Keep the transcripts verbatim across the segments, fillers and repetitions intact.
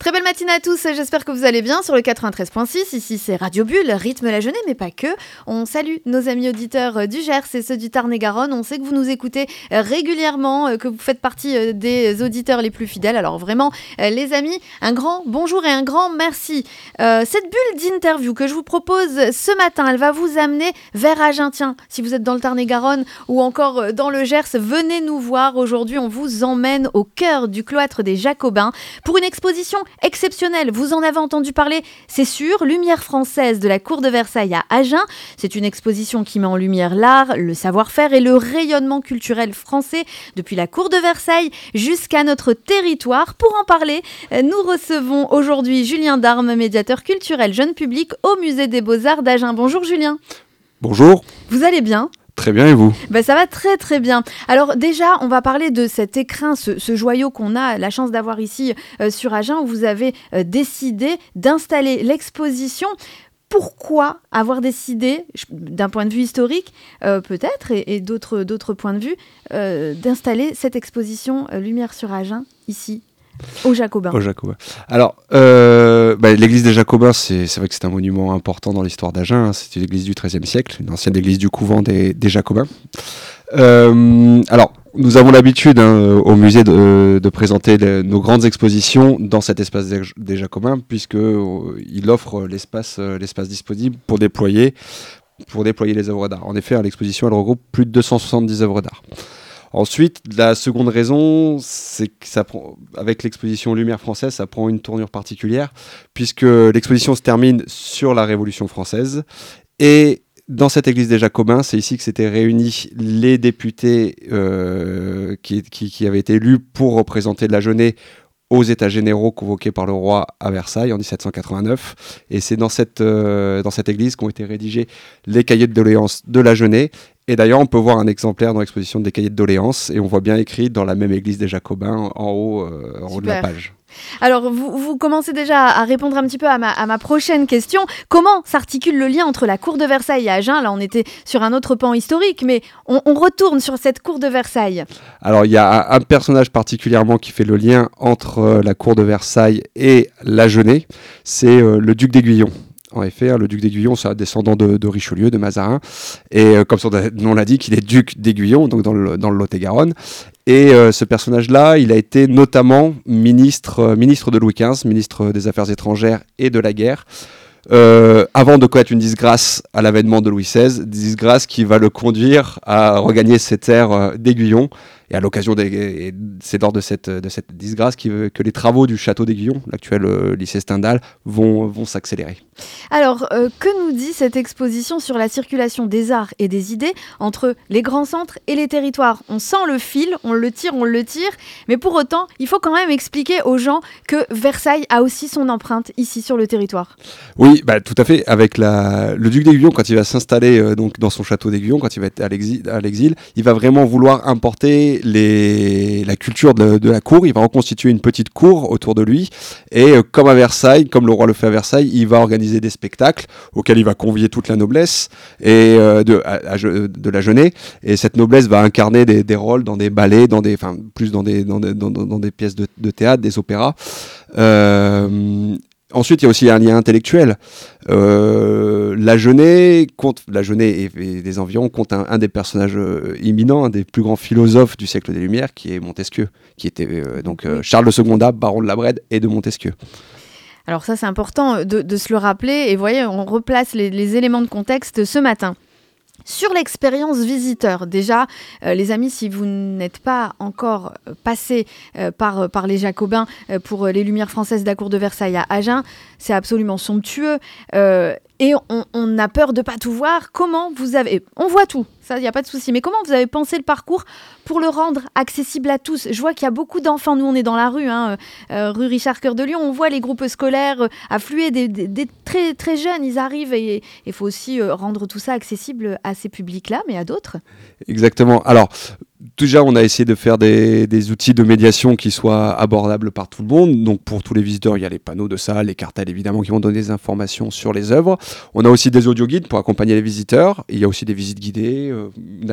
Très belle matinée à tous, j'espère que vous allez bien sur le quatre-vingt-treize virgule six. Ici c'est Radio Bulle, rythme la journée, mais pas que. On salue nos amis auditeurs du Gers et ceux du Tarn-et-Garonne. On sait que vous nous écoutez régulièrement, que vous faites partie des auditeurs les plus fidèles. Alors vraiment, les amis, un grand bonjour et un grand merci. Euh, cette bulle d'interview que je vous propose ce matin, elle va vous amener vers Agen. Tiens, si vous êtes dans le Tarn-et-Garonne ou encore dans le Gers, venez nous voir. Aujourd'hui, on vous emmène au cœur du cloître des Jacobins pour une exposition exceptionnelle. Vous en avez entendu parler, c'est sûr. Lumière française de la cour de Versailles à Agen. C'est une exposition qui met en lumière l'art, le savoir-faire et le rayonnement culturel français depuis la cour de Versailles jusqu'à notre territoire. Pour en parler, nous recevons aujourd'hui Julien Darme, médiateur culturel jeune public au Musée des Beaux-Arts d'Agen. Bonjour Julien. Bonjour. Vous allez bien ? Très bien, et vous ? Ben, ça va très très bien. Alors déjà, on va parler de cet écrin, ce, ce joyau qu'on a la chance d'avoir ici euh, sur Agen, où vous avez euh, décidé d'installer l'exposition. Pourquoi avoir décidé, d'un point de vue historique euh, peut-être, et, et d'autres, d'autres points de vue, euh, d'installer cette exposition euh, Lumière sur Agen ici ? Aux Jacobins. Aux Jacobins. Alors, euh, bah, l'église des Jacobins, c'est, c'est vrai que c'est un monument important dans l'histoire d'Agen. Hein. C'est une église du treizième siècle, une ancienne église du couvent des, des Jacobins. Euh, alors, nous avons l'habitude hein, au musée de, de présenter les, nos grandes expositions dans cet espace des, des Jacobins, puisqu'il euh, offre l'espace, euh, l'espace disponible pour déployer, pour déployer les œuvres d'art. En effet, hein, l'exposition elle regroupe plus de deux cent soixante-dix œuvres d'art. Ensuite, la seconde raison, c'est que ça prend, avec l'exposition Lumière française, ça prend une tournure particulière, puisque l'exposition se termine sur la Révolution française. Et dans cette église des Jacobins, c'est ici que s'étaient réunis les députés euh, qui, qui, qui avaient été élus pour représenter l'Agenais aux États généraux convoqués par le roi à Versailles en dix-sept cent quatre-vingt-neuf. Et c'est dans cette, euh, dans cette église qu'ont été rédigés les cahiers de doléances de l'Agenais. Et d'ailleurs, on peut voir un exemplaire dans l'exposition des cahiers de doléances, et on voit bien écrit dans la même église des Jacobins, en haut, euh, en haut de la page. Alors, vous, vous commencez déjà à répondre un petit peu à ma, à ma prochaine question. Comment s'articule le lien entre la cour de Versailles et Agen ? Là, on était sur un autre pan historique, mais on, on retourne sur cette cour de Versailles. Alors, il y a un, un personnage particulièrement qui fait le lien entre euh, la cour de Versailles et l'Agenais, c'est euh, le duc d'Aiguillon. En effet, hein, le duc d'Aiguillon, c'est un descendant de, de Richelieu, de Mazarin. Et euh, comme son nom l'indique, il est duc d'Aiguillon, donc dans le, dans le Lot-et-Garonne. Et euh, ce personnage-là, il a été notamment ministre, euh, ministre de Louis quinze, ministre des Affaires étrangères et de la guerre, euh, avant de connaître une disgrâce à l'avènement de Louis seize, disgrâce qui va le conduire à regagner ses terres euh, d'Aiguillon. Et à l'occasion, des, c'est lors de cette, de cette disgrâce qui, que les travaux du château d'Aiguillon, l'actuel euh, lycée Stendhal, vont, vont s'accélérer. Alors, euh, que nous dit cette exposition sur la circulation des arts et des idées entre les grands centres et les territoires ? On sent le fil, on le tire, on le tire, mais pour autant, il faut quand même expliquer aux gens que Versailles a aussi son empreinte ici sur le territoire. Oui, bah, tout à fait. Avec la, le duc d'Aiguillon, quand il va s'installer euh, donc, dans son château d'Aiguillon, quand il va être à l'exil, à l'exil, il va vraiment vouloir importer Les, la culture de, de la cour. Il va reconstituer une petite cour autour de lui, et euh, comme à Versailles, comme le roi le fait à Versailles, il va organiser des spectacles auxquels il va convier toute la noblesse et euh, de, à, à, de l'Agenais, et cette noblesse va incarner des, des rôles dans des ballets, dans des, enfin plus dans des, dans des, dans, dans des pièces de, de théâtre, des opéras. Euh, Ensuite, il y a aussi un lien intellectuel. Euh, l'Agenais compte, l'Agenais et, et des environs compte un, un des personnages euh, éminents, un des plus grands philosophes du siècle des Lumières, qui est Montesquieu, qui était euh, donc euh, Charles de Secondat, baron de la Brède et de Montesquieu. Alors ça, c'est important de, de se le rappeler. Et vous voyez, on replace les, les éléments de contexte ce matin. Sur l'expérience visiteur, déjà, euh, les amis, si vous n'êtes pas encore euh, passés euh, par, par les Jacobins euh, pour les Lumières françaises de la cour de Versailles à Agen, c'est absolument somptueux. Euh, et on, on a peur de ne pas tout voir. Comment vous avez... On voit tout, ça, il n'y a pas de souci. Mais comment vous avez pensé le parcours pour le rendre accessible à tous ? Je vois qu'il y a beaucoup d'enfants. Nous, on est dans la rue, hein, euh, rue Richard Cœur de Lion. On voit les groupes scolaires euh, affluer, des, des, des très, très jeunes, ils arrivent. Et il faut aussi euh, rendre tout ça accessible à ces publics-là, mais à d'autres. Exactement. Alors, déjà, on a essayé de faire des, des outils de médiation qui soient abordables par tout le monde. Donc, pour tous les visiteurs, il y a les panneaux de salle, les cartels, évidemment, qui vont donner des informations sur les œuvres. On a aussi des audioguides pour accompagner les visiteurs. Il y a aussi des visites guidées. Euh, on a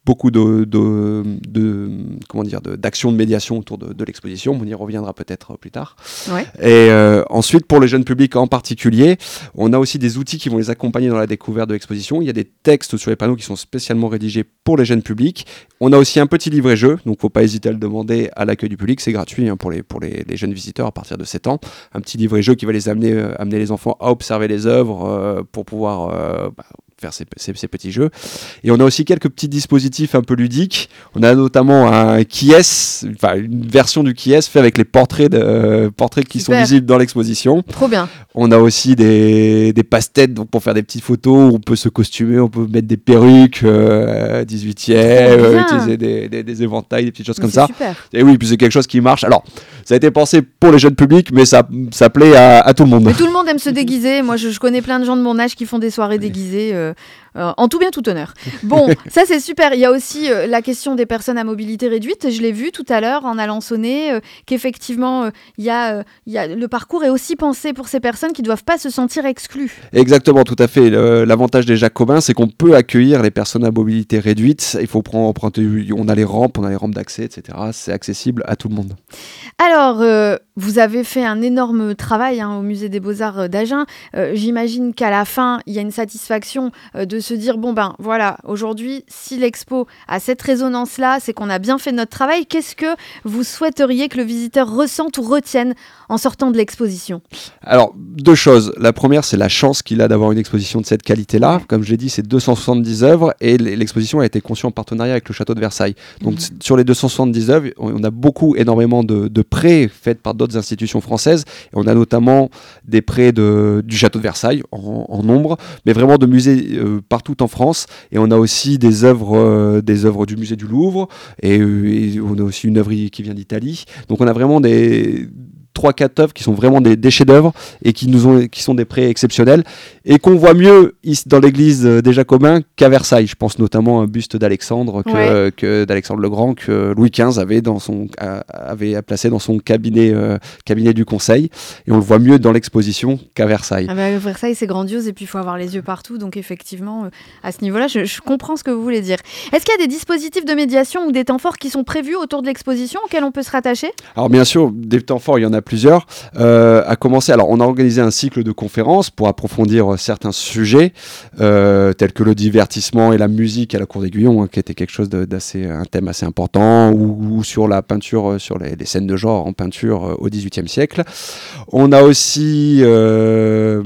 beaucoup de, de, de comment dire, de, d'actions de médiation autour de, de l'exposition. On y reviendra peut-être plus tard. Ouais. Et euh, ensuite, pour les jeunes publics en particulier, on a aussi des outils qui vont les accompagner dans la découverte de l'exposition. Il y a des textes sur les panneaux qui sont spécialement rédigés pour les jeunes publics. On a aussi un petit livret-jeu, donc faut pas hésiter à le demander à l'accueil du public. C'est gratuit hein, pour, les, pour les, les jeunes visiteurs à partir de sept ans. Un petit livret-jeu qui va les amener, euh, amener les enfants à observer les œuvres euh, pour pouvoir euh, bah, faire ces, ces, ces petits jeux. Et on a aussi quelques petits dispositifs un peu ludiques. On a notamment un Qui-est, enfin une version du Qui-est fait avec les portraits, de, euh, portraits qui Super. sont visibles dans l'exposition. Trop bien. On a aussi des, des passe-têtes donc pour faire des petites photos. On peut se costumer, on peut mettre des perruques euh, dix-huitième, euh, utiliser des, des, des éventails, des petites choses Mais comme c'est ça. super. Et oui, puis c'est quelque chose qui marche. Alors, ça a été pensé pour les jeunes publics, mais ça, ça plaît à, à tout le monde. Mais tout le monde aime se déguiser. Moi, je, je connais plein de gens de mon âge qui font des soirées déguisées. Euh, euh, en tout bien, tout honneur. Bon, ça c'est super. Il y a aussi euh, la question des personnes à mobilité réduite. Je l'ai vu tout à l'heure en allant sonner, euh, qu'effectivement, euh, il y a, euh, il y a, le parcours est aussi pensé pour ces personnes qui ne doivent pas se sentir exclues. Exactement, tout à fait. Le, l'avantage des Jacobins, c'est qu'on peut accueillir les personnes à mobilité réduite. Il faut prendre, prendre, on a les rampes, on a les rampes d'accès, et cetera. C'est accessible à tout le monde. Alors, euh, vous avez fait un énorme travail hein, au Musée des Beaux-Arts d'Agen. Euh, j'imagine qu'à la fin, il y a une satisfaction euh, de se dire, bon ben voilà, aujourd'hui, si l'expo a cette résonance-là, c'est qu'on a bien fait notre travail. Qu'est-ce que vous souhaiteriez que le visiteur ressente ou retienne en sortant de l'exposition ? Alors, deux choses. La première, c'est la chance qu'il a d'avoir une exposition de cette qualité-là. Comme je l'ai dit, c'est deux cent soixante-dix œuvres et l'exposition a été conçue en partenariat avec le Château de Versailles. Donc, mmh. sur les deux cent soixante-dix œuvres, on a beaucoup, énormément de, de prêts faits par d'autres institutions françaises. Et on a notamment des prêts de, du Château de Versailles en, en nombre, mais vraiment de musées euh, partout en France. Et on a aussi des œuvres, euh, des œuvres du musée du Louvre et, et on a aussi une œuvre qui vient d'Italie. Donc, on a vraiment des... trois quatre œuvres qui sont vraiment des, des chefs-d'œuvre et qui nous ont qui sont des prêts exceptionnels et qu'on voit mieux ici dans l'église des Jacobins qu'à Versailles. Je pense notamment à un buste d'Alexandre que, ouais. que d'Alexandre le Grand que Louis quinze avait dans son avait placé dans son cabinet euh, cabinet du Conseil et on le voit mieux dans l'exposition qu'à Versailles. Ah bah, Versailles c'est grandiose et puis il faut avoir les yeux partout donc effectivement euh, à ce niveau-là je, je comprends ce que vous voulez dire. Est-ce qu'il y a des dispositifs de médiation ou des temps forts qui sont prévus autour de l'exposition auxquels on peut se rattacher ? Alors bien sûr, des temps forts, il y en a plusieurs. Euh, à commencer, alors on a organisé un cycle de conférences pour approfondir certains sujets, euh, tels que le divertissement et la musique à la Cour d'Aiguillon, hein, qui était quelque chose de, d'assez, un thème assez important, ou, ou sur la peinture, sur les, les scènes de genre en peinture euh, au dix-huitième siècle. On a aussi euh,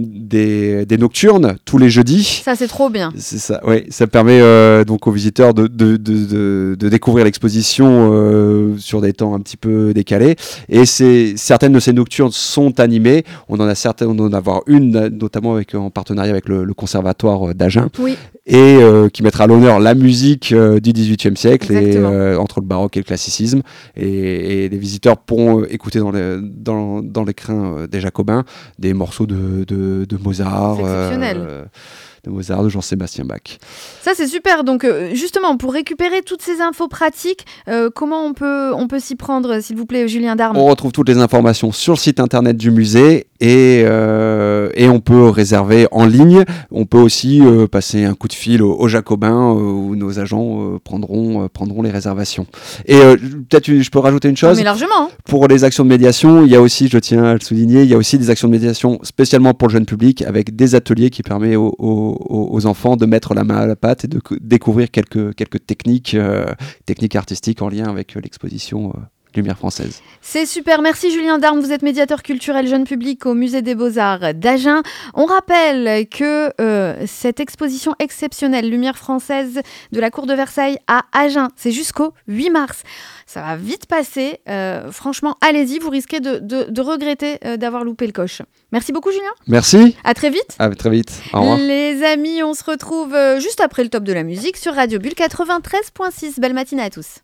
des, des nocturnes tous les jeudis. Ça c'est trop bien. C'est ça, oui, ça permet euh, donc aux visiteurs de, de, de, de, de découvrir l'exposition euh, sur des temps un petit peu décalés. Et c'est certaines de ces nocturnes sont animées. On en a certaines, on en a avoir une notamment avec, en partenariat avec le, le conservatoire d'Agen, oui. et euh, qui mettra à l'honneur la musique euh, du dix-huitième siècle et, euh, entre le baroque et le classicisme. Et, et les visiteurs pourront écouter dans, les, dans, dans l'écrin des Jacobins des morceaux de, de, de Mozart. C'est exceptionnel. Euh, de Mozart, de Jean-Sébastien Bach. Ça c'est super, donc euh, justement pour récupérer toutes ces infos pratiques, euh, comment on peut, on peut s'y prendre s'il vous plaît Julien Darme ? On retrouve toutes les informations sur le site internet du musée et, euh, et on peut réserver en ligne. On peut aussi euh, passer un coup de fil aux, aux Jacobins euh, où nos agents euh, prendront, euh, prendront les réservations. Et euh, peut-être je peux rajouter une chose. Non, mais largement. Hein. Pour les actions de médiation, il y a aussi, je tiens à le souligner, il y a aussi des actions de médiation spécialement pour le jeune public avec des ateliers qui permettent aux, aux aux enfants de mettre la main à la pâte et de c- découvrir quelques, quelques techniques, euh, techniques artistiques en lien avec euh, l'exposition euh, Lumière française. C'est super, merci Julien Darme, vous êtes médiateur culturel jeune public au Musée des Beaux-Arts d'Agen. On rappelle que euh, cette exposition exceptionnelle Lumière française de la Cour de Versailles à Agen, c'est jusqu'au huit mars. Ça va vite passer, euh, franchement, allez-y, vous risquez de, de, de regretter euh, d'avoir loupé le coche. Merci beaucoup Julien. Merci. À très vite. À très vite. Au revoir. Les amis, on se retrouve euh, juste après le top de la musique sur Radio Bulle quatre-vingt-treize virgule six. Belle matinée à tous.